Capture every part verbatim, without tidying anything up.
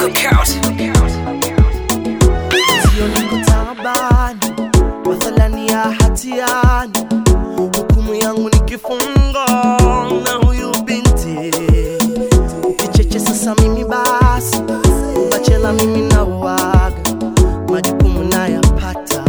Cookout. Sio niko tabani, mathalani ya hatiani, hukumu yangu ni kifungo na huyu binti. Ukicheche sasa mimi basi, bachela mimi na uwaga, majukumu nayapata.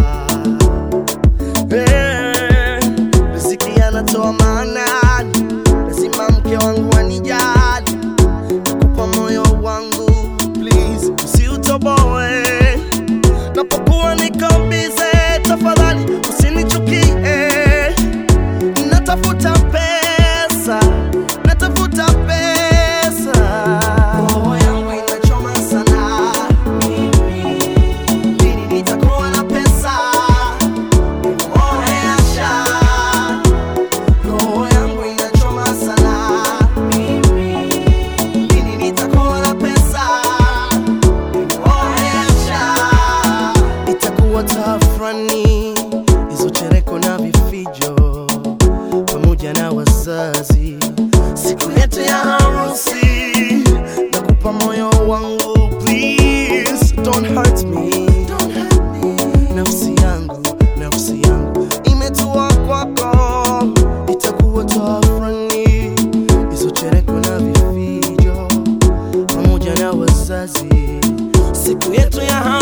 Hey, riziki yanatoa maanani, lazima mke wangu anijali. Nakupa moyo wangu, please usiutoboe. Napokuwa niko busy, tafadhali usinichukie. Natafuta pesa, natafuta pesa. Roho yangu inachoma sana, mimi lini nitakuwa na pesa? Oh yasha, roho yangu inachoma sana, mimi lini nitakuwa na pesa? Oh yasha, itakuwa tafrani hizo chereko na vifijo pamoja na wazazi, siku yetu ya harusi. Nakupa moyo wangu, please don't hurt me. Nafsi yangu, nafsi yangu imetua kwako, itakuwa tafrani hizo chereko na vifijo pamoja na wazazi, siku yetu ya harusi.